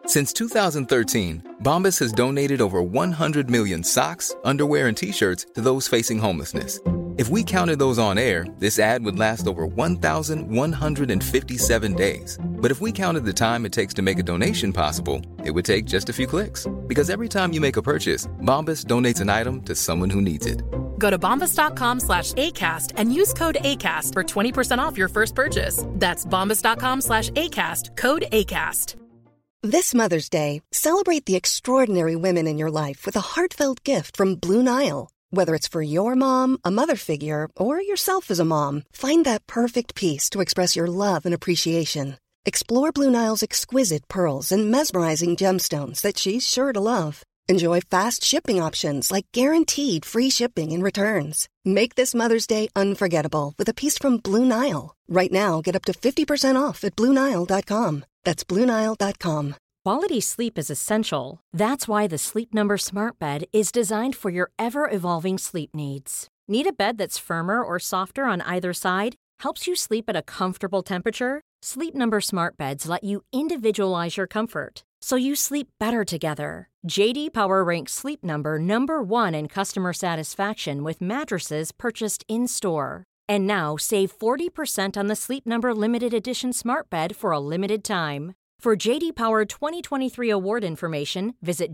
Since 2013, Bombas has donated over 100 million socks, underwear, and T-shirts to those facing homelessness. If we counted those on air, this ad would last over 1,157 days. But if we counted the time it takes to make a donation possible, it would take just a few clicks. Because every time you make a purchase, Bombas donates an item to someone who needs it. Go to bombas.com/ACAST and use code ACAST for 20% off your first purchase. That's bombas.com/ACAST, code ACAST. This Mother's Day, celebrate the extraordinary women in your life with a heartfelt gift from Blue Nile. Whether it's for your mom, a mother figure, or yourself as a mom, find that perfect piece to express your love and appreciation. Explore Blue Nile's exquisite pearls and mesmerizing gemstones that she's sure to love. Enjoy fast shipping options like guaranteed free shipping and returns. Make this Mother's Day unforgettable with a piece from Blue Nile. Right now, get up to 50% off at BlueNile.com. That's BlueNile.com. Quality sleep is essential. That's why the Sleep Number Smart Bed is designed for your ever-evolving sleep needs. Need a bed that's firmer or softer on either side? Helps you sleep at a comfortable temperature? Sleep Number Smart Beds let you individualize your comfort, so you sleep better together. J.D. Power ranks Sleep Number number 1 in customer satisfaction with mattresses purchased in-store. And now save 40% on the Sleep Number Limited Edition Smart Bed for a limited time. For J.D. Power 2023 award information, visit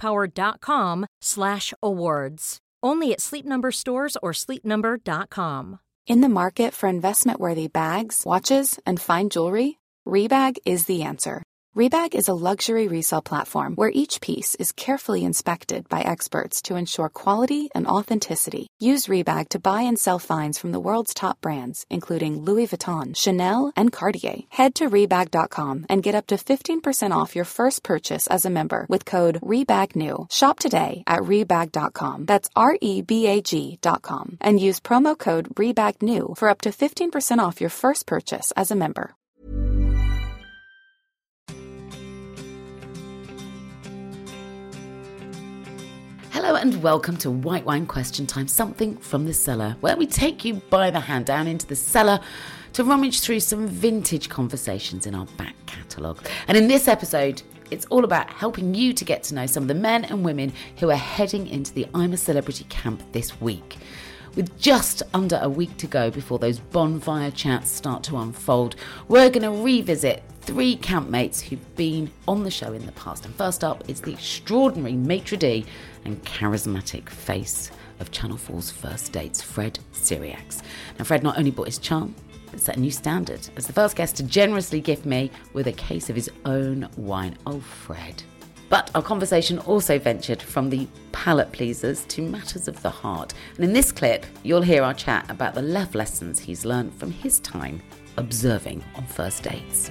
jdpower.com/awards. Only at Sleep Number stores or sleepnumber.com. In the market for investment-worthy bags, watches, and fine jewelry, Rebag is the answer. Rebag is a luxury resale platform where each piece is carefully inspected by experts to ensure quality and authenticity. Use Rebag to buy and sell finds from the world's top brands, including Louis Vuitton, Chanel, and Cartier. Head to Rebag.com and get up to 15% off your first purchase as a member with code REBAGNEW. Shop today at Rebag.com. That's REBAG.com. And use promo code REBAGNEW for up to 15% off your first purchase as a member. Hello and welcome to White Wine Question Time, something from the cellar, where we take you by the hand down into the cellar to rummage through some vintage conversations in our back catalogue. And in this episode, it's all about helping you to get to know some of the men and women who are heading into the I'm a Celebrity camp this week. With just under a week to go before those bonfire chats start to unfold, we're going to revisit 3 campmates who've been on the show in the past. And first up is the extraordinary maitre d' and charismatic face of Channel 4's First Dates, Fred Siriax. Now, Fred not only brought his charm, but set a new standard as the first guest to generously gift me with a case of his own wine. Oh, Fred. But our conversation also ventured from the palate pleasers to matters of the heart. And in this clip, you'll hear our chat about the love lessons he's learned from his time observing on first dates.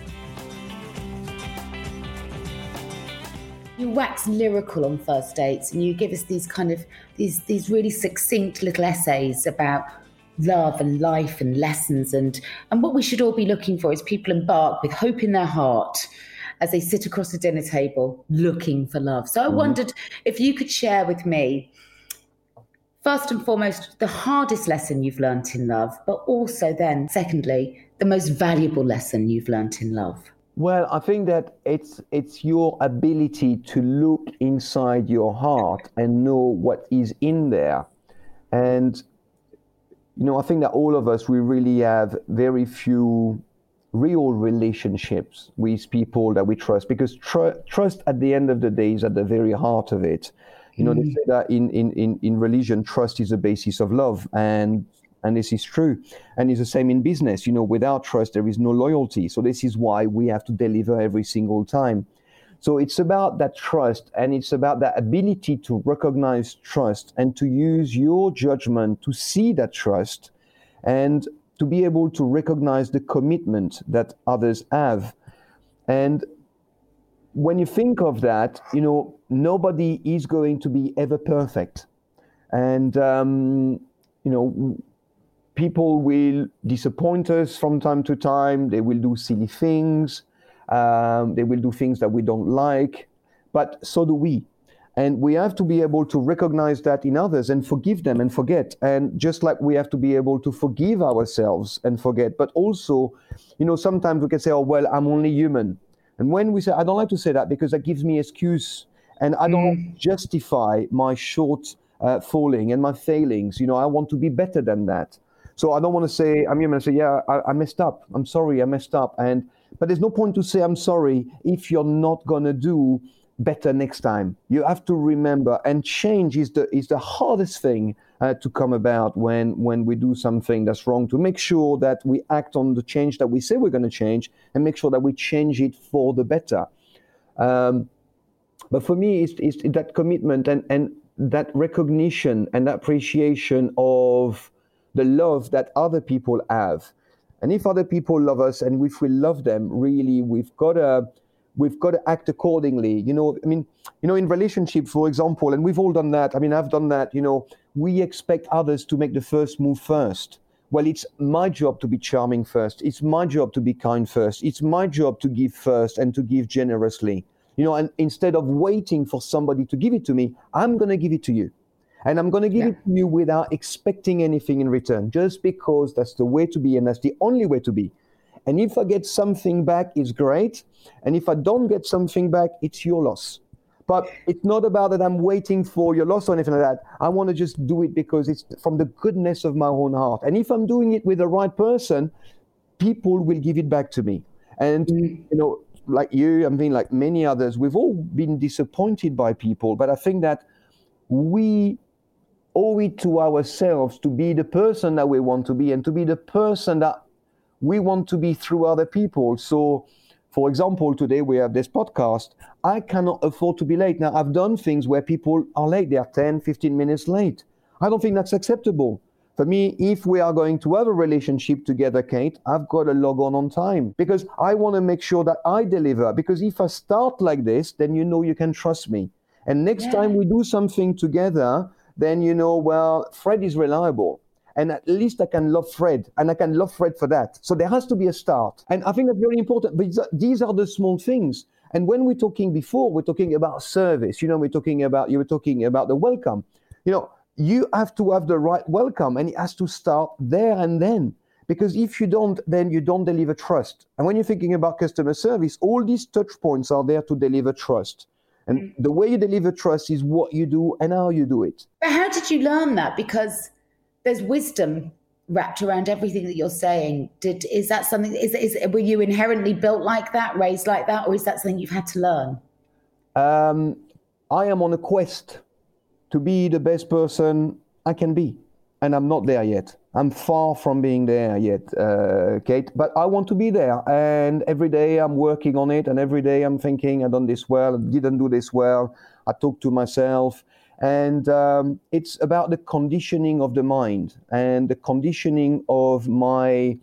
You wax lyrical on first dates, and you give us these kind of these really succinct little essays about love and life and lessons, and what we should all be looking for is people embark with hope in their heart as they sit across the dinner table looking for love. So I wondered if you could share with me, first and foremost, the hardest lesson you've learnt in love, but also then, secondly, the most valuable lesson you've learnt in love. Well, I think that it's your ability to look inside your heart and know what is in there. And, you know, I think that all of us, we really have very few real relationships with people that we trust, because trust at the end of the day is at the very heart of it. You know, they say that in religion, trust is the basis of love. And this is true. And it's the same in business. You know, without trust, there is no loyalty. So this is why we have to deliver every single time. So it's about that trust, and it's about that ability to recognize trust and to use your judgment to see that trust and to be able to recognize the commitment that others have. And when you think of that, you know, nobody is going to be ever perfect. And, you know, people will disappoint us from time to time. They will do silly things. They will do things that we don't like, but so do we. And we have to be able to recognize that in others and forgive them and forget. And just like we have to be able to forgive ourselves and forget, but also, you know, sometimes we can say, oh, well, I'm only human. And when we say, I don't like to say that because that gives me excuse, and I don't like to justify my short falling and my failings. I want to be better than that. So I don't want to say, I'm going to say, yeah, I messed up. I'm sorry, I messed up. But there's no point to say I'm sorry if you're not going to do better next time. You have to remember, and change is the hardest thing to come about when we do something that's wrong, to make sure that we act on the change that we say we're going to change and make sure that we change it for the better. But for me, it's that commitment and that recognition and that appreciation of the love that other people have. And if other people love us and if we love them, really, we've got to act accordingly. In relationship, for example, and we've all done that. I've done that. We expect others to make the first move first. Well, it's my job to be charming first. It's my job to be kind first. It's my job to give first and to give generously. And instead of waiting for somebody to give it to me, I'm going to give it to you. And I'm going to give it to you without expecting anything in return, just because that's the way to be and that's the only way to be. And if I get something back, it's great. And if I don't get something back, it's your loss. But it's not about that I'm waiting for your loss or anything like that. I want to just do it because it's from the goodness of my own heart. And if I'm doing it with the right person, people will give it back to me. And, like you, like many others, we've all been disappointed by people. But I think that we owe it to ourselves to be the person that we want to be and to be the person that we want to be through other people. So, for example, today we have this podcast. I cannot afford to be late. Now, I've done things where people are late. They are 10, 15 minutes late. I don't think that's acceptable. For me, if we are going to have a relationship together, Kate, I've got to log on time because I want to make sure that I deliver. Because if I start like this, then you can trust me. And next time we do something together, then Fred is reliable. And at least I can love Fred, and I can love Fred for that. So there has to be a start. And I think that's very important. But these are the small things. And when we're talking before, we're talking about service. You were talking about the welcome. You have to have the right welcome, and it has to start there and then. Because if you don't, then you don't deliver trust. And when you're thinking about customer service, all these touch points are there to deliver trust. And the way you deliver trust is what you do and how you do it. But how did you learn that? Because there's wisdom wrapped around everything that you're saying. Is that something? Were you inherently built like that, raised like that, or is that something you've had to learn? I am on a quest to be the best person I can be, and I'm not there yet. I'm far from being there yet, Kate, but I want to be there. And every day I'm working on it. And every day I'm thinking, I've done this well, I didn't do this well. I talk to myself. And it's about the conditioning of the mind and the conditioning of me.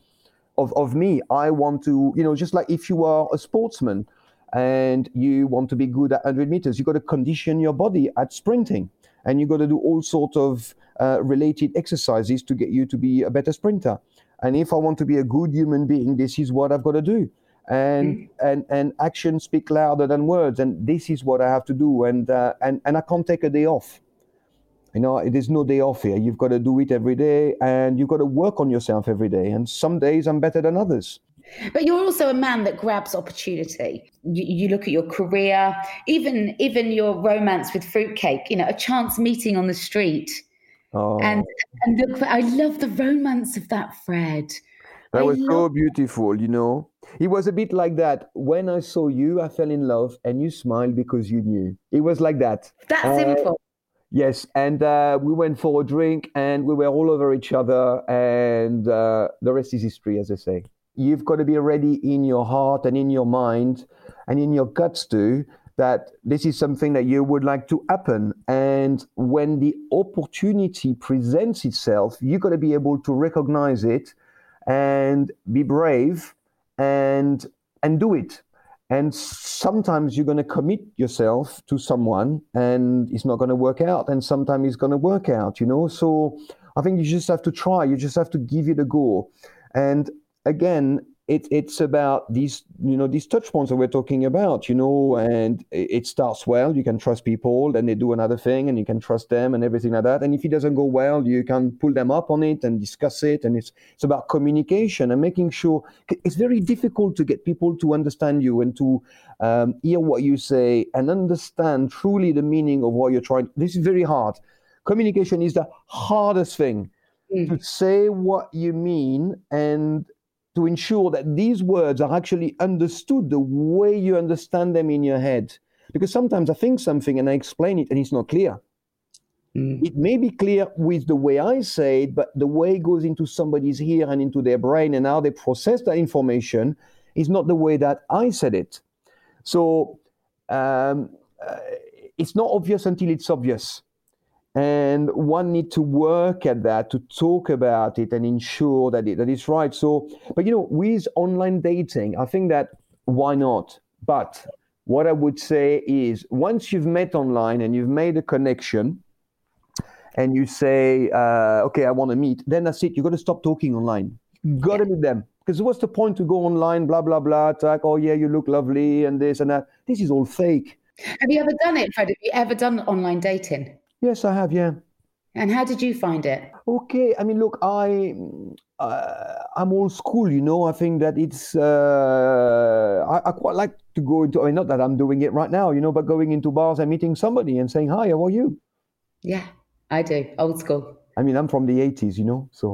I want to, just like if you are a sportsman and you want to be good at 100 meters, you got to condition your body at sprinting. And you got to do all sorts of related exercises to get you to be a better sprinter. And if I want to be a good human being, this is what I've got to do. And actions speak louder than words. And this is what I have to do. And I can't take a day off. There's no day off here. You've got to do it every day, and you've got to work on yourself every day. And some days I'm better than others. But you're also a man that grabs opportunity. You look at your career, even your romance with fruitcake, a chance meeting on the street. Oh. And look, I love the romance of that, Fred. That was so beautiful, It was a bit like that. When I saw you, I fell in love, and you smiled because you knew. It was like that. That simple. Yes, and we went for a drink, and we were all over each other, and the rest is history, as I say. You've got to be ready in your heart and in your mind and in your guts too, that this is something that you would like to happen. And when the opportunity presents itself, you've got to be able to recognize it and be brave and do it. And sometimes you're going to commit yourself to someone and it's not going to work out. And sometimes it's going to work out, So I think you just have to try. You just have to give it a go. And again, it's about these touch points that we're talking about, and it starts well. You can trust people, then they do another thing and you can trust them and everything like that. And if it doesn't go well, you can pull them up on it and discuss it. And it's about communication and making sure. It's very difficult to get people to understand you and to hear what you say and understand truly the meaning of what you're trying. This is very hard. Communication is the hardest thing. To say what you mean and to ensure that these words are actually understood the way you understand them in your head. Because sometimes I think something and I explain it and it's not clear. It may be clear with the way I say it, but the way it goes into somebody's ear and into their brain and how they process that information is not the way that I said it. So it's not obvious until it's obvious. And one need to work at that, to talk about it and ensure that it's right. So, but with online dating, I think that why not? But what I would say is once you've met online and you've made a connection and you say, okay, I want to meet, then that's it. You got to stop talking online. You got to meet them. Because what's the point to go online, blah, blah, blah, attack, oh yeah, you look lovely and this and that. This is all fake. Have you ever done it, Fred? Have you ever done online dating? Yes, I have, yeah. And how did you find it? Okay, I mean, look, I'm old school, I think that it's, I quite like to go into, not that I'm doing it right now, but going into bars and meeting somebody and saying, hi, how are you? Yeah, I do, old school. I mean, I'm from the 80s, so.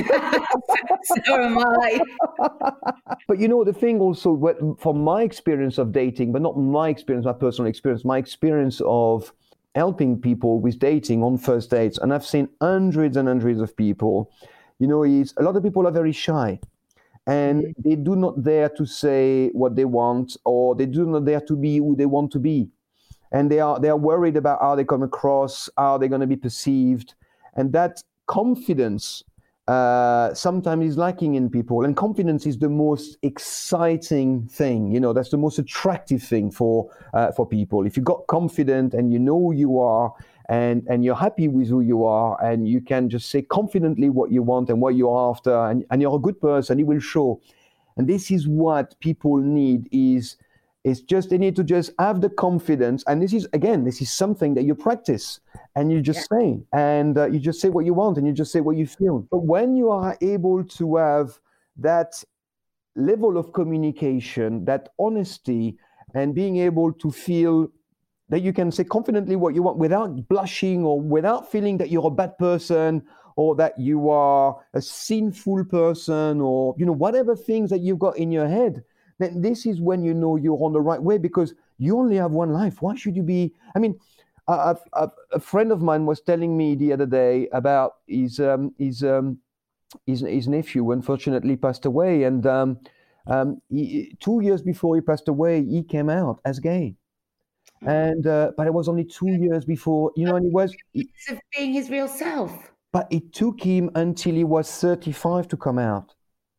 So am I. But the thing also, from my experience of dating, but not my experience, my personal experience, my experience of helping people with dating on first dates, and I've seen hundreds and hundreds of people, is a lot of people are very shy and they do not dare to say what they want, or they do not dare to be who they want to be. And they are worried about how they come across, how they're going to be perceived. And that confidence sometimes is lacking in people. And confidence is the most exciting thing. That's the most attractive thing for people. If you got confident and you know who you are and you're happy with who you are and you can just say confidently what you want and what you're after and you're a good person, it will show. And this is what people need they need to just have the confidence. And this is something that you practice and you just say, and you just say what you want and you just say what you feel. But when you are able to have that level of communication, that honesty, and being able to feel that you can say confidently what you want without blushing or without feeling that you're a bad person or that you are a sinful person or, whatever things that you've got in your head, then this is when you're on the right way, because you only have one life. Why should you be? I mean, a friend of mine was telling me the other day about his nephew, unfortunately passed away, and 2 years before he passed away, he came out as gay, and but it was only 2 years before, and he was of being his real self. But it took him until he was 35 to come out.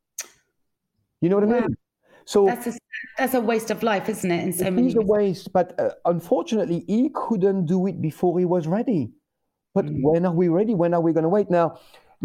You know what I mean? So that's a waste of life, isn't it? In so many ways. It's a waste, but unfortunately, he couldn't do it before he was ready. But when are we ready? When are we going to wait? Now,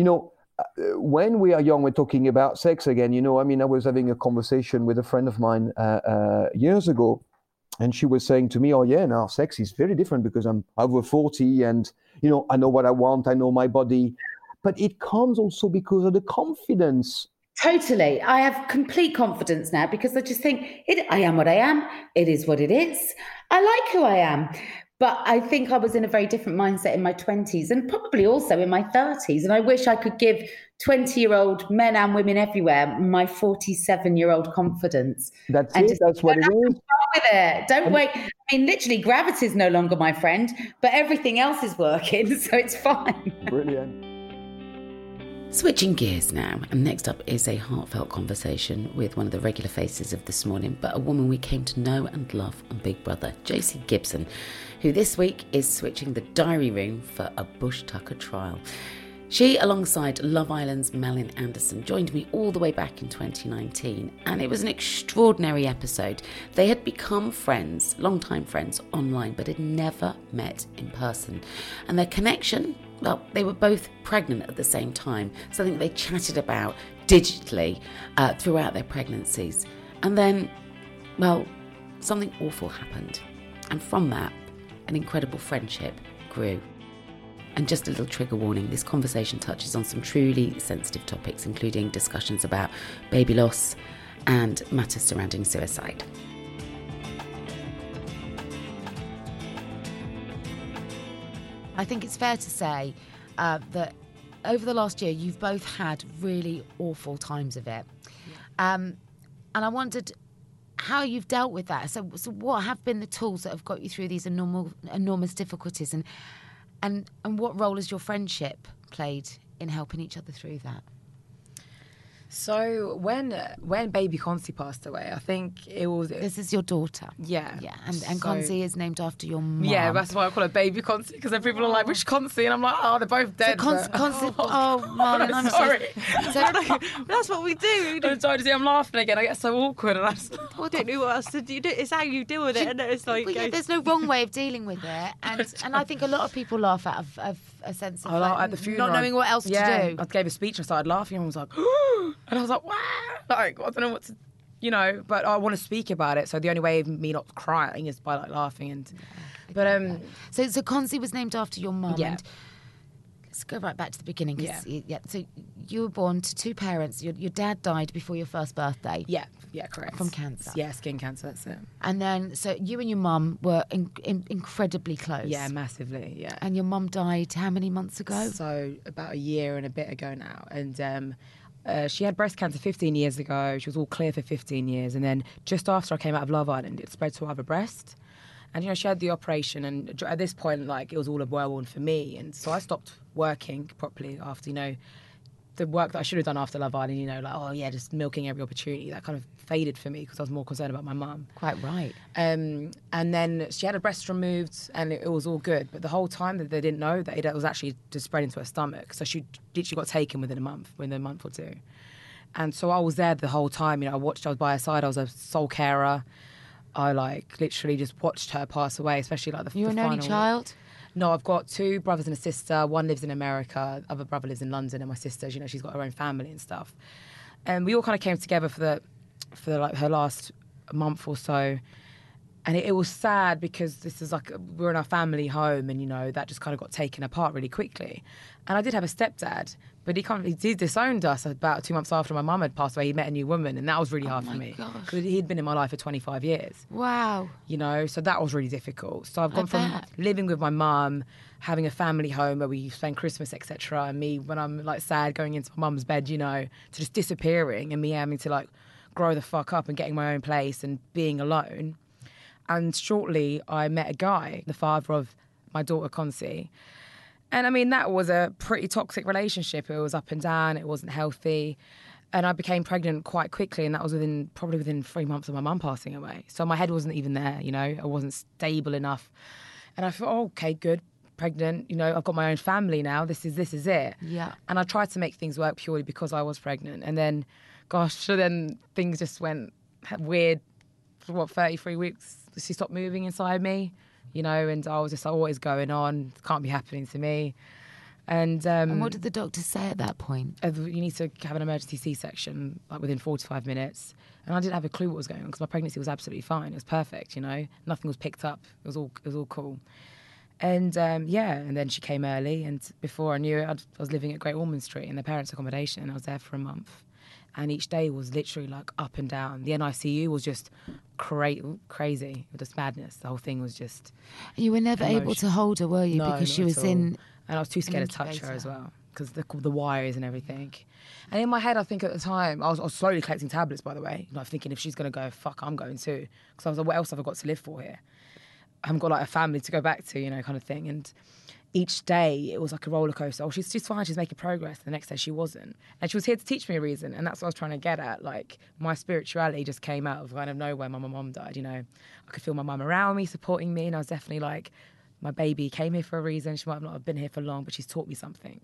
when we are young, we're talking about sex again. I was having a conversation with a friend of mine years ago, and she was saying to me, "Oh yeah, now sex is very different because I'm over 40, and I know what I want, I know my body." But it comes also because of the confidence. Totally. I have complete confidence now because I just think I am what I am. It is what it is. I like who I am. But I think I was in a very different mindset in my 20s and probably also in my 30s. And I wish I could give 20-year-old men and women everywhere my 47-year-old confidence. That's it. That's what it is. With it. Don't wait. I mean, literally, gravity is no longer my friend, but everything else is working. So it's fine. Brilliant. Switching gears now, and next up is a heartfelt conversation with one of the regular faces of This Morning, but a woman we came to know and love on Big Brother, Josie Gibson, who this week is switching the diary room for a Bush Tucker trial. She, alongside Love Island's Mellin Anderson, joined me all the way back in 2019, and it was an extraordinary episode. They had become friends, long-time friends online, but had never met in person. And their connection, well, they were both pregnant at the same time, something they chatted about digitally throughout their pregnancies. And then, well, something awful happened. And from that, an incredible friendship grew. And just a little trigger warning, this conversation touches on some truly sensitive topics, including discussions about baby loss and matters surrounding suicide. I think it's fair to say that over the last year, you've both had really awful times of it. Yeah. And I wondered how you've dealt with that. So what have been the tools that have got you through these enormous difficulties, and what role has your friendship played in helping each other through that? So when baby Concy passed away, I think it was... This is your daughter. Yeah. Yeah, and Concy is named after your mum. Yeah, that's why I call her baby Concy, because then people are like, which Concy? And I'm like, oh, they're both dead. So Concy, Marlon, I'm sorry. So that's what we do. I'm sorry to see I'm laughing again. I get so awkward. And I don't know what else to do. It's how you deal with it. And it's like... Well, there's no wrong way of dealing with it. And I think a lot of people laugh out of a sense of at the funeral, not knowing what else to do. I gave a speech and I started laughing and I was like, and I was like, wow, like, I don't know what to, but I want to speak about it. So the only way of me not crying is by like laughing. And So Concy was named after your mum. Yeah. And let's go right back to the beginning. Yeah. So you were born to two parents. Your dad died before your first birthday. Yeah, correct. From cancer. Yeah, skin cancer, that's it. And then, so you and your mum were incredibly close. Yeah, massively, yeah. And your mum died how many months ago? So about a year and a bit ago now. And she had breast cancer 15 years ago. She was all clear for 15 years. And then just after I came out of Love Island, it spread to her other breast. And, she had the operation. And at this point, like, it was all a whirlwind for me. And so I stopped working properly after, the work that I should have done after Love Island, just milking every opportunity. That kind of faded for me because I was more concerned about my mum. Quite right. And then she had her breast removed and it was all good. But the whole time that they didn't know that it was actually just spread into her stomach. So she literally got taken within a month or two. And so I was there the whole time. I was by her side. I was a sole carer. I literally just watched her pass away, especially the You're an only child? No, I've got two brothers and a sister. One lives in America, other brother lives in London, and my sister, she's got her own family and stuff. And we all kind of came together for her last month or so. And it was sad because this is we're in our family home, and that just kind of got taken apart really quickly. And I did have a stepdad, but he disowned us about 2 months after my mum had passed away. He met a new woman, and that was really hard for me because he'd been in my life for 25 years. Wow. So that was really difficult. So I've gone from living with my mum, having a family home where we spend Christmas, etc., and me when I'm sad going into my mum's bed, to just disappearing and me having to grow the fuck up and getting my own place and being alone. And shortly, I met a guy, the father of my daughter, Concy. And, that was a pretty toxic relationship. It was up and down. It wasn't healthy. And I became pregnant quite quickly, and that was probably within 3 months of my mum passing away. So my head wasn't even there, I wasn't stable enough. And I thought, okay, good, pregnant. I've got my own family now. This is it. Yeah. And I tried to make things work purely because I was pregnant. And then, then things just went weird for, 33 weeks. She stopped moving inside me, and I was just what is going on? It can't be happening to me. And what did the doctor say at that point? You need to have an emergency C-section within 45 minutes. And I didn't have a clue what was going on because my pregnancy was absolutely fine. It was perfect, Nothing was picked up. It was all cool. And and then she came early. And before I knew it, I was living at Great Ormond Street in their parents' accommodation. And I was there for a month. And each day was literally up and down. The NICU was just crazy. It was just madness. The whole thing was just... You were never able to hold her, were you? No, because she was in... And I was too scared to touch her as well because the wires and everything. And in my head, I think at the time, I was slowly collecting tablets, by the way. Thinking if she's going to go, fuck, I'm going too. Because I was like, what else have I got to live for here? I haven't got a family to go back to, kind of thing. And each day it was like a roller coaster. Oh, she's fine, she's making progress. The next day she wasn't. And she was here to teach me a reason. And that's what I was trying to get at. My spirituality just came out of kind of nowhere. My mum died, I could feel my mum around me, supporting me. And I was definitely my baby came here for a reason. She might not have been here for long, but she's taught me something.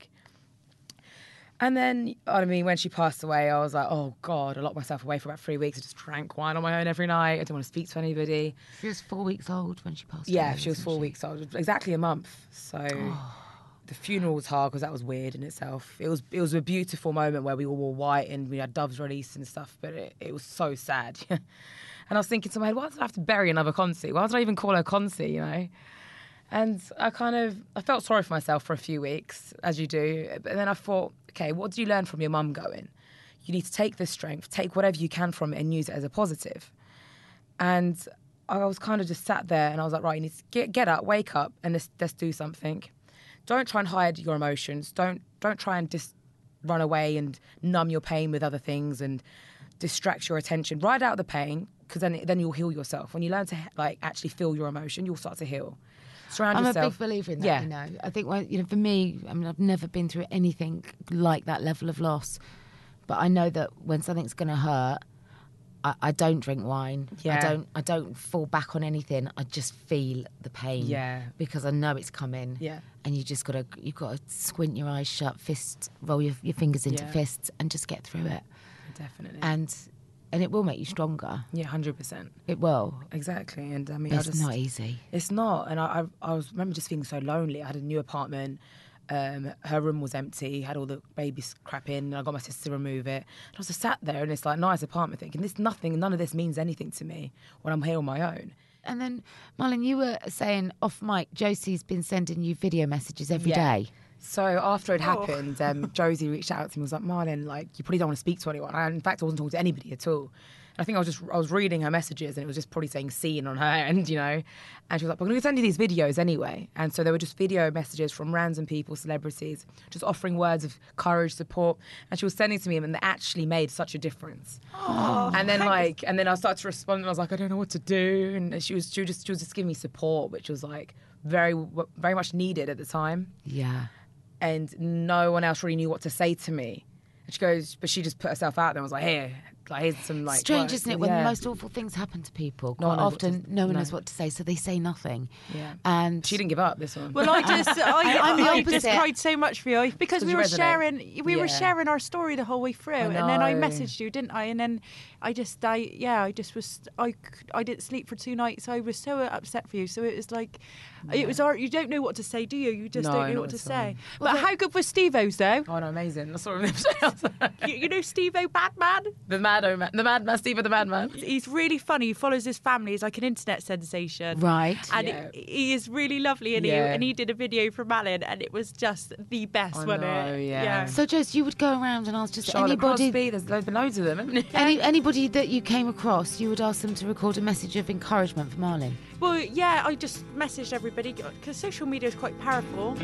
And then, when she passed away, I was like, oh, God, I locked myself away for about 3 weeks. I just drank wine on my own every night. I didn't want to speak to anybody. She was 4 weeks old when she passed away. Yeah, she was 4 weeks old. Exactly a month. So, the funeral was hard because that was weird in itself. It was a beautiful moment where we all wore white and we had doves released and stuff, but it was so sad. And I was thinking to my head, why did I have to bury another Concy? Why did I even call her Concy, you know? And I felt sorry for myself for a few weeks, as you do. But then I thought, okay, what did you learn from your mum going? You need to take this strength, take whatever you can from it and use it as a positive. And I was kind of just sat there and I was like, right, you need to get up, wake up, and let's do something. Don't try and hide your emotions. Don't try and just run away and numb your pain with other things and distract your attention. Ride out the pain, because then you'll heal yourself. When you learn to actually feel your emotion, you'll start to heal. Surround yourself. I'm a big believer in that, you know. I think, for me, I mean, I've never been through anything like that level of loss. But I know that when something's going to hurt, I don't drink wine. Yeah. I don't fall back on anything. I just feel the pain. Yeah. Because I know it's coming. Yeah. And you've got to squint your eyes shut, roll your fingers into fists, and just get through it. Definitely. And it will make you stronger. Yeah, 100%. It will. Exactly. And I mean, it's not easy. It's not. And I remember just feeling so lonely. I had a new apartment. Her room was empty, had all the baby's crap in, and I got my sister to remove it. And I was just sat there in this nice apartment thinking, none of this means anything to me when I'm here on my own. And then, Marlon, you were saying off mic, Josie's been sending you video messages every day. So after it happened, Josie reached out to me and was like, Marlon, you probably don't want to speak to anyone. In fact, I wasn't talking to anybody at all. I think I was reading her messages and it was just probably saying scene on her end, you know. And she was like, I'm going to send you these videos anyway. And so there were just video messages from random people, celebrities, just offering words of courage, support. And she was sending to me and they actually made such a difference. Oh, and then I started to respond and I was like, I don't know what to do. And she was just giving me support, which was very, very much needed at the time. Yeah. And no one else really knew what to say to me. And she goes, but she just put herself out there and was like, here, here's some strange, isn't it? When the most awful things happen to people, quite often no one knows what to say, so they say nothing. Yeah. And she didn't give up this one. Well, I just cried so much for you because we were sharing our story the whole way through, and then I messaged you, didn't I? And then I didn't sleep for 2 nights. I was so upset for you. So it was it was you don't know what to say, do you? You just don't know what to say. But how good was Steve-O's though? Oh no, amazing! I saw him. You know Steve-O, Badman? The madman, Steve-O the madman. He's really funny. He follows his family. He's like an internet sensation. Right. And he is really lovely. And he did a video for Malin and it was just the best, wasn't it? Yeah. So, Jess, you would go around and ask just Charlotte anybody... Crosby, there's been loads of them, haven't there? Anybody that you came across, you would ask them to record a message of encouragement for Marlon? Well, yeah, I just messaged everybody because social media is quite powerful.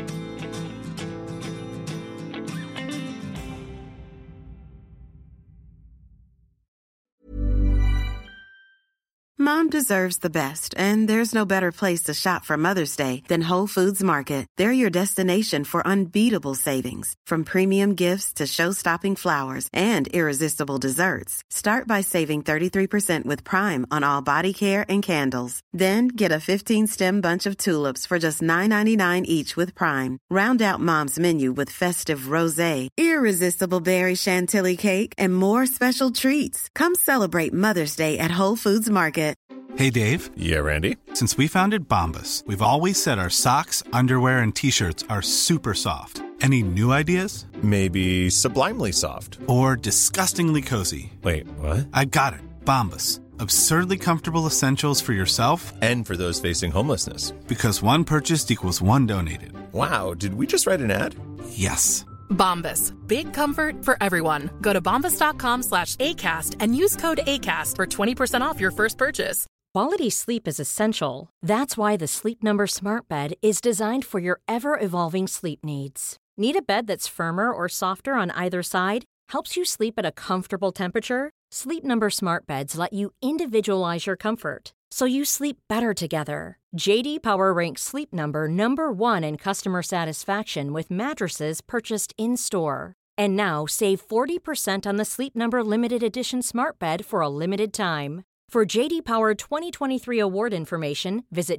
Mom deserves the best, and there's no better place to shop for Mother's Day than Whole Foods Market. They're your destination for unbeatable savings, from premium gifts to show-stopping flowers and irresistible desserts. Start by saving 33% with Prime on all body care and candles. Then get a 15-stem bunch of tulips for just $9.99 each with Prime. Round out Mom's menu with festive rosé, irresistible berry chantilly cake, and more special treats. Come celebrate Mother's Day at Whole Foods Market. Hey, Dave. Yeah, Randy. Since we founded Bombas, we've always said our socks, underwear, and T-shirts are super soft. Any new ideas? Maybe sublimely soft. Or disgustingly cozy. Wait, what? I got it. Bombas. Absurdly comfortable essentials for yourself and for those facing homelessness. Because one purchased equals one donated. Wow, did we just write an ad? Yes. Bombas. Big comfort for everyone. Go to bombas.com/ACAST and use code ACAST for 20% off your first purchase. Quality sleep is essential. That's why the Sleep Number Smart Bed is designed for your ever-evolving sleep needs. Need a bed that's firmer or softer on either side? Helps you sleep at a comfortable temperature? Sleep Number Smart Beds let you individualize your comfort, so you sleep better together. J.D. Power ranks Sleep Number #1 in customer satisfaction with mattresses purchased in-store. And now, save 40% on the Sleep Number Limited Edition Smart Bed for a limited time. For J.D. Power 2023 award information, visit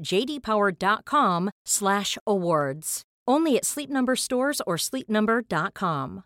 jdpower.com/awards. Only at Sleep Number stores or sleepnumber.com.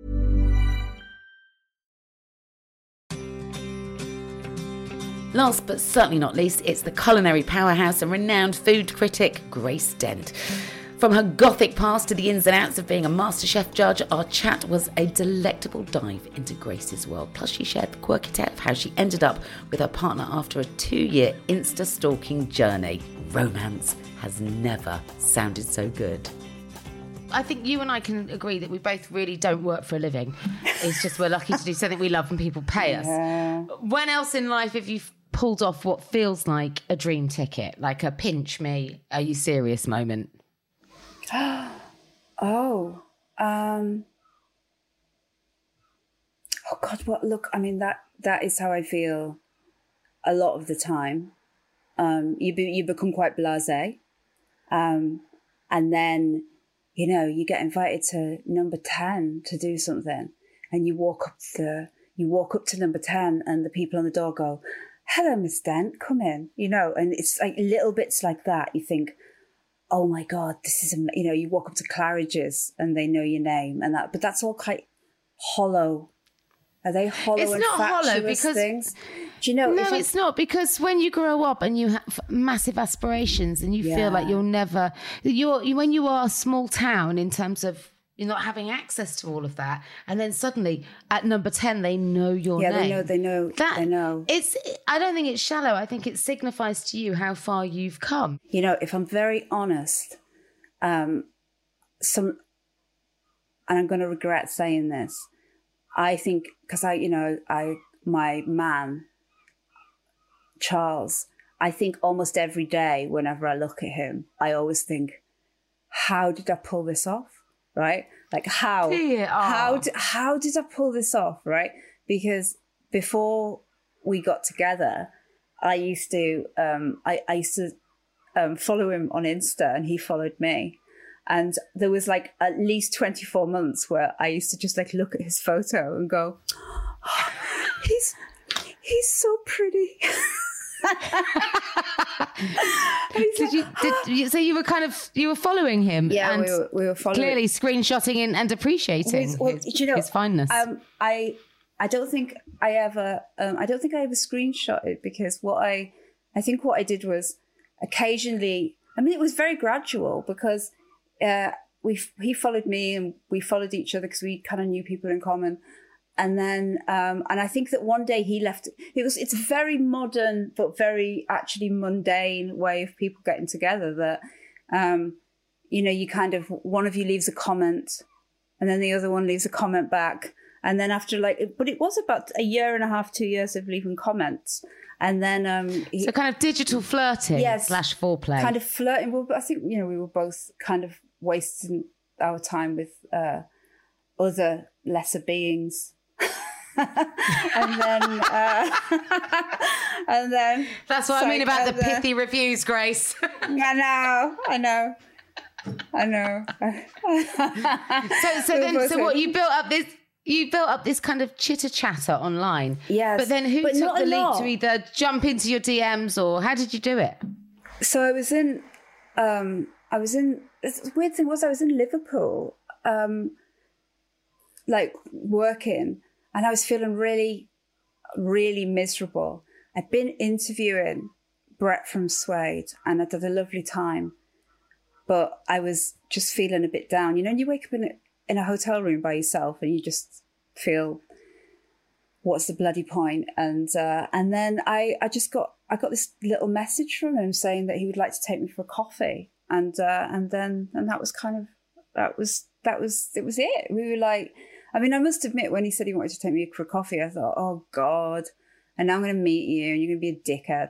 Last but certainly not least, it's the culinary powerhouse and renowned food critic, Grace Dent. From her gothic past to the ins and outs of being a MasterChef judge, our chat was a delectable dive into Grace's world. Plus, she shared the quirky tale of how she ended up with her partner after a 2-year Insta-stalking journey. Romance has never sounded so good. I think you and I can agree that we both really don't work for a living. It's just we're lucky to do something we love and people pay us. When else in life have you pulled off what feels like a dream ticket, like a pinch me, are you serious moment? Oh God! What? Look, I mean that is how I feel a lot of the time. You become quite blasé, and then you get invited to number 10 to do something, and you walk up to number 10, and the people on the door go, "Hello, Miss Dent, come in," and it's like little bits like that. You think, oh my God, this is, you walk up to Claridge's and they know your name and that, but that's all quite hollow. Are they hollow? It's and not hollow because things? Do you know? No, it's not, because when you grow up and you have massive aspirations and you feel like you'll never, when you are a small town in terms of you're not having access to all of that, and then suddenly at number 10 they know your name. Yeah, they know. I don't think it's shallow. I think it signifies to you how far you've come. If I'm very honest, and I'm going to regret saying this, I think because my man Charles, I think almost every day whenever I look at him, I always think, how did I pull this off? Right? Like how did I pull this off? Right? Because before we got together, I used to follow him on Insta, and he followed me. And there was like at least 24 months where I used to just like look at his photo and go, oh, he's so pretty. So you were following him? Yeah, and we were following. Clearly screenshotting and appreciating his fineness. I don't think I ever screenshot it, because what I did was occasionally. I mean, it was very gradual, because he followed me and we followed each other because we kind of knew people in common. And then, and I think that one day he left. It's a very modern but very actually mundane way of people getting together. That, you kind of, one of you leaves a comment, and then the other one leaves a comment back, and then after but it was about a year and a half, 2 years of leaving comments, and then so kind of digital flirting, / foreplay, kind of flirting. Well, I think we were both kind of wasting our time with other lesser beings. and then that's what I mean about the pithy reviews, Grace. I know. So what you built up this kind of chitter chatter online. Yes. But then who took the leap to either jump into your DMs, or how did you do it? So I was in the weird thing was I was in Liverpool, working. And I was feeling really, really miserable. I'd been interviewing Brett from Suede, and I had a lovely time. But I was just feeling a bit down. And you wake up in a hotel room by yourself, and you just feel, what's the bloody point? And then I got this little message from him saying that he would like to take me for a coffee. And that was it. We were like. I mean, I must admit, when he said he wanted to take me for a coffee, I thought, oh, God, and now I'm going to meet you, and you're going to be a dickhead,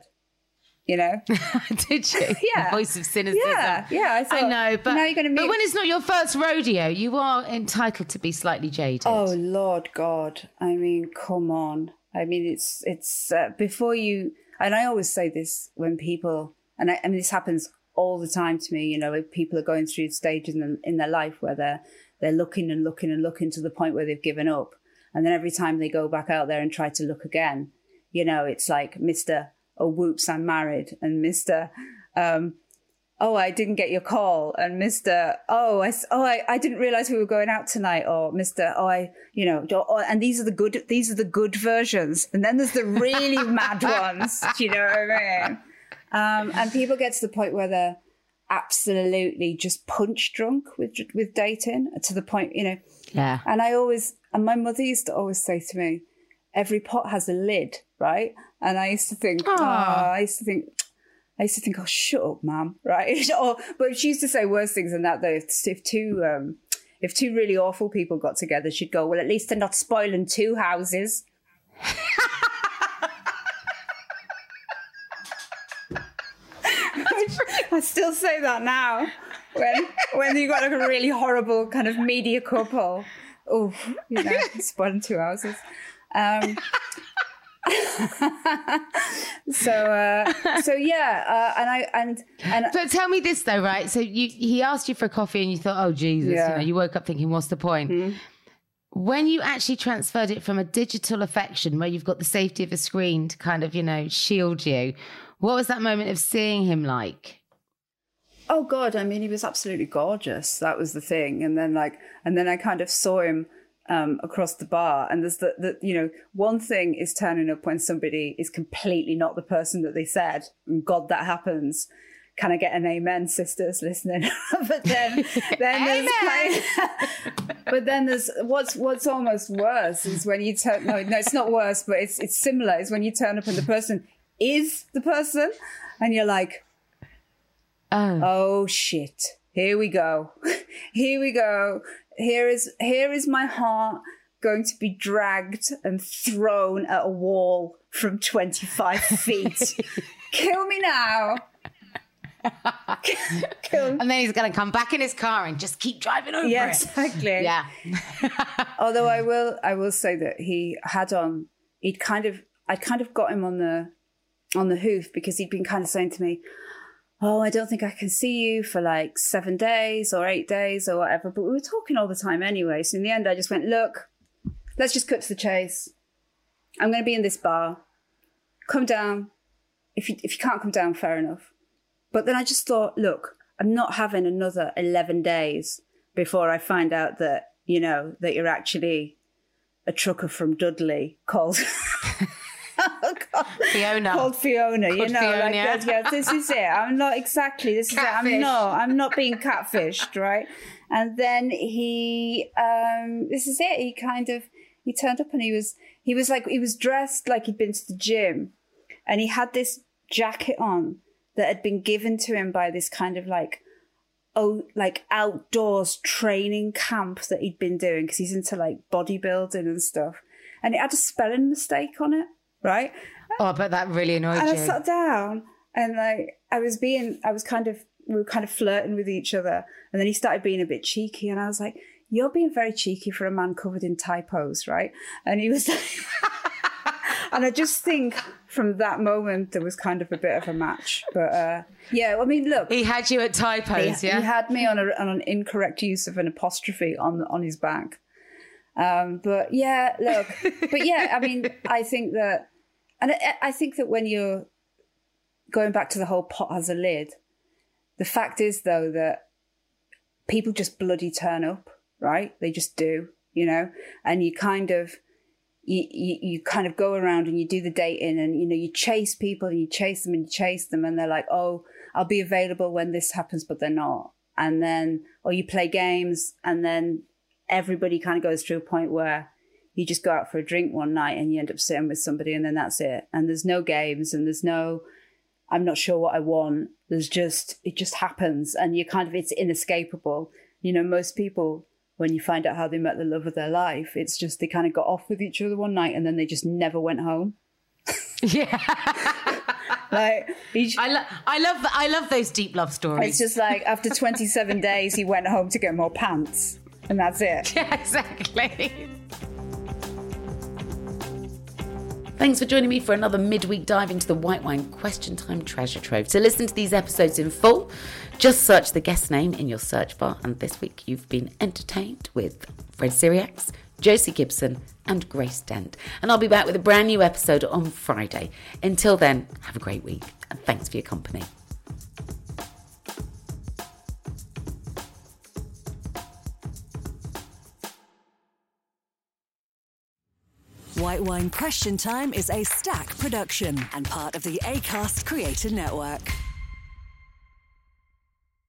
Did you? Yeah. The voice of cynicism. Yeah. I know, but now you're going to meet. But when it's not your first rodeo, you are entitled to be slightly jaded. Oh, Lord God. I mean, come on. I mean, it's before you, and I always say this when people, and I mean, this happens all the time to me, if people are going through stages in their life where they're looking and looking and looking to the point where they've given up. And then every time they go back out there and try to look again, it's like Mr. Oh, whoops, I'm married. And Mr. Oh, I didn't get your call. And Mr. I didn't realize we were going out tonight. Or Mr. And these are the good versions. And then there's the really mad ones. Do you know what I mean? And people get to the point where absolutely just punch drunk with dating, to the point, you know. Yeah. And my mother used to always say to me, every pot has a lid, right? And I used to think, oh, shut up, Mum, right? But she used to say worse things than that, though. If two really awful people got together, she'd go, well, at least they're not spoiling two houses. I still say that now. When you've got like a really horrible kind of media couple. Oh, you know, spoiling two houses. So yeah, and But tell me this though, right? So he asked you for a coffee and you thought, oh Jesus, you know, you woke up thinking, what's the point? Mm-hmm. When you actually transferred it from a digital affection where you've got the safety of a screen to kind of, you know, shield you, what was that moment of seeing him like? Oh God, I mean, he was absolutely gorgeous. That was the thing. And then I kind of saw him across the bar, and there's the you know, one thing is turning up when somebody is completely not the person that they said, and God, that happens. Can I get an amen, sisters listening? But then there's but then there's what's almost worse is when you turn no, it's not worse, but it's similar, is when you turn up and the person is the person, and you're like, oh shit, here we go. Here is my heart going to be dragged and thrown at a wall from 25 feet. Kill me now. And then he's going to come back in his car and just keep driving over it. Exactly. Yeah. Although I will say that I'd kind of got him on the hoof, because he'd been kind of saying to me, oh, I don't think I can see you for like 7 days or 8 days or whatever. But we were talking all the time anyway. So in the end, I just went, look, let's just cut to the chase. I'm going to be in this bar. Come down. If you can't come down, fair enough. But then I just thought, look, I'm not having another 11 days before I find out that, you know, that you're actually a trucker from Dudley called... Oh, God. Fiona. Called Fiona, you know, Fiona. like yeah, this is it. I'm not exactly, this is Catfish. it. I'm not being catfished, right? And then this is it. He turned up and he was dressed like he'd been to the gym, and he had this jacket on that had been given to him by this kind of like outdoors training camp that he'd been doing, because he's into like bodybuilding and stuff, and it had a spelling mistake on it. Right? Oh, but that really annoyed you. And I sat down and like we were kind of flirting with each other, and then he started being a bit cheeky, and I was like, you're being very cheeky for a man covered in typos, right? And he was like, and I just think from that moment there was kind of a bit of a match. But yeah, I mean, look, he had you at typos. He had me on an incorrect use of an apostrophe on his back. But yeah, look, I mean, I think that when you're going back to the whole pot has a lid, the fact is though that people just bloody turn up, right? They just do, you know, and you kind of go around and you do the dating, and, you know, you chase people and you chase them and you chase them, and they're like, oh, I'll be available when this happens, but they're not. And then, or you play games, and then everybody kind of goes through a point where you just go out for a drink one night and you end up sitting with somebody, and then that's it. And there's no games, and there's no, I'm not sure what I want. It just happens, and it's inescapable. You know, most people, when you find out how they met the love of their life, it's just they kind of got off with each other one night and then they just never went home. Yeah. Like I love those deep love stories. It's just like after 27 days he went home to get more pants, and that's it. Yeah, exactly. Thanks for joining me for another midweek dive into the White Wine Question Time treasure trove. To listen to these episodes in full, just search the guest name in your search bar. And this week you've been entertained with Fred Siriax, Josie Gibson and Grace Dent. And I'll be back with a brand new episode on Friday. Until then, have a great week and thanks for your company. White Wine Question Time is a Stack production and part of the Acast Creator Network.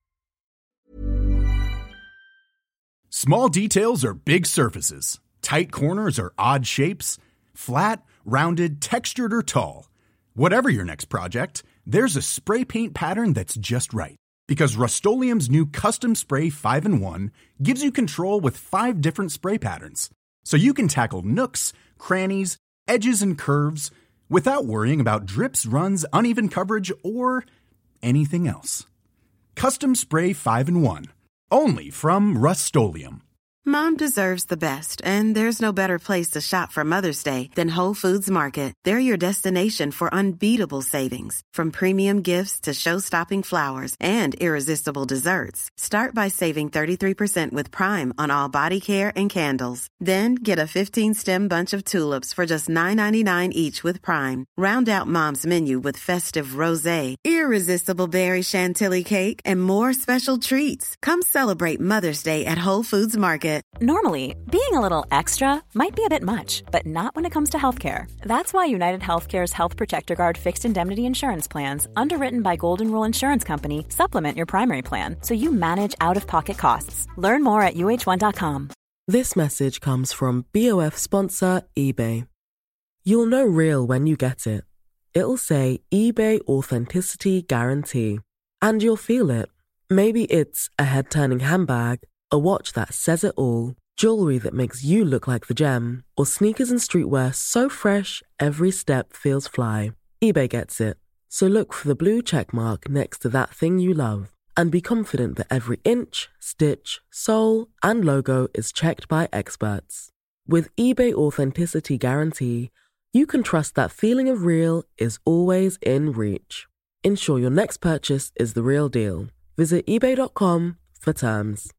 Small details are big surfaces. Tight corners are odd shapes. Flat, rounded, textured, or tall. Whatever your next project, there's a spray paint pattern that's just right. Because Rust-Oleum's new Custom Spray 5-in-1 gives you control with 5 different spray patterns. So you can tackle nooks, crannies, edges, and curves without worrying about drips, runs, uneven coverage, or anything else. Custom Spray 5-in-1. Only from Rust-Oleum. Mom deserves the best, and there's no better place to shop for Mother's Day than Whole Foods Market. They're your destination for unbeatable savings, from premium gifts to show-stopping flowers and irresistible desserts. Start by saving 33% with Prime on all body care and candles. Then get a 15-stem bunch of tulips for just $9.99 each with Prime. Round out Mom's menu with festive rosé, irresistible berry chantilly cake, and more special treats. Come celebrate Mother's Day at Whole Foods Market. Normally, being a little extra might be a bit much, but not when it comes to healthcare. That's why United Healthcare's Health Protector Guard fixed indemnity insurance plans, underwritten by Golden Rule Insurance Company, supplement your primary plan so you manage out-of-pocket costs. Learn more at uh1.com. This message comes from BOF sponsor eBay. You'll know real when you get it. It'll say eBay Authenticity Guarantee. And you'll feel it. Maybe it's a head-turning handbag, a watch that says it all, jewelry that makes you look like the gem, or sneakers and streetwear so fresh, every step feels fly. eBay gets it. So look for the blue check mark next to that thing you love, and be confident that every inch, stitch, sole, and logo is checked by experts. With eBay Authenticity Guarantee, you can trust that feeling of real is always in reach. Ensure your next purchase is the real deal. Visit ebay.com for terms.